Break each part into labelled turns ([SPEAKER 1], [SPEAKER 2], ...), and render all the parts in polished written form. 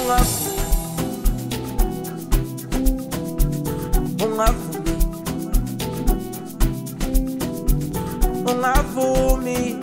[SPEAKER 1] Ungavumi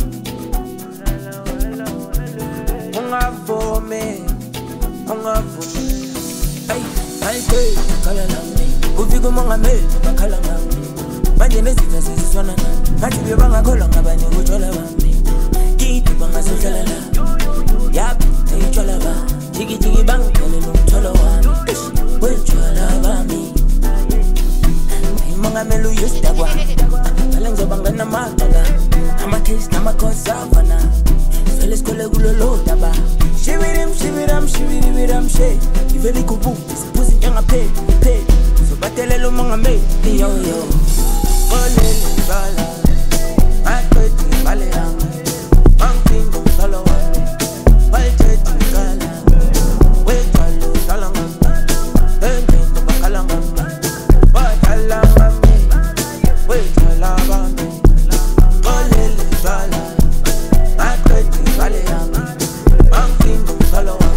[SPEAKER 1] Ay, kala lami ufika umongameli bakhala ngami manje nezitha seziswana nami ngathi bebangakholwa ngabanye utshwala bami kithi bangasohlala la yap eyitshwala ba jiki bangithole nomtholo wami wetshwala bami umongameli uyisdakwa ngale ngizoba nganamaqala ama-case nama-cause avana vele sikhole kulolo daba Shibiram, she. Iveli kubu, sipuzi nyanga pay. Sobatelelo umongameli, yo. Olele bala, akweti bale yanga. Mangfingo mtholo wami, walchethi kala. Wetalo talanga, engendo bakalanga. Watalanga mi, wetala bami. Olele bala, akweti bale yanga. Mangfingo mtholo wami.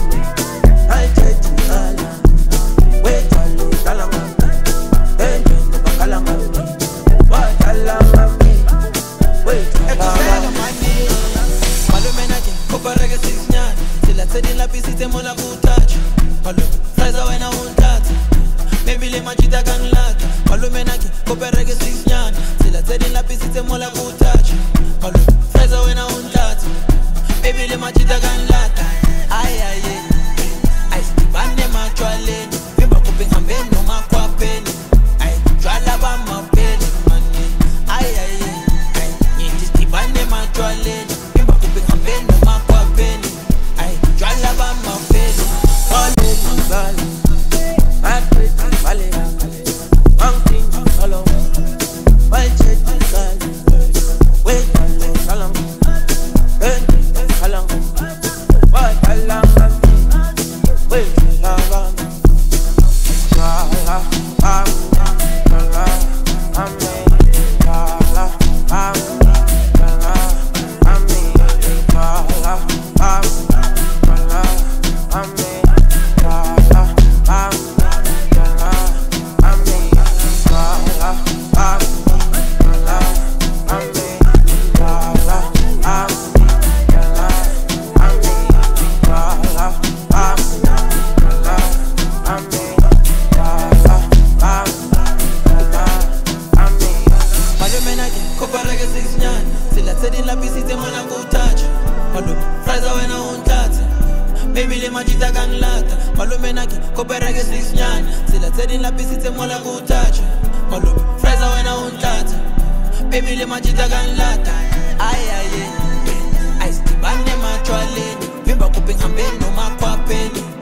[SPEAKER 2] Baby le majita ganlata ay ay ay stibane machwaleni vimba kupinga mbendo makwapeni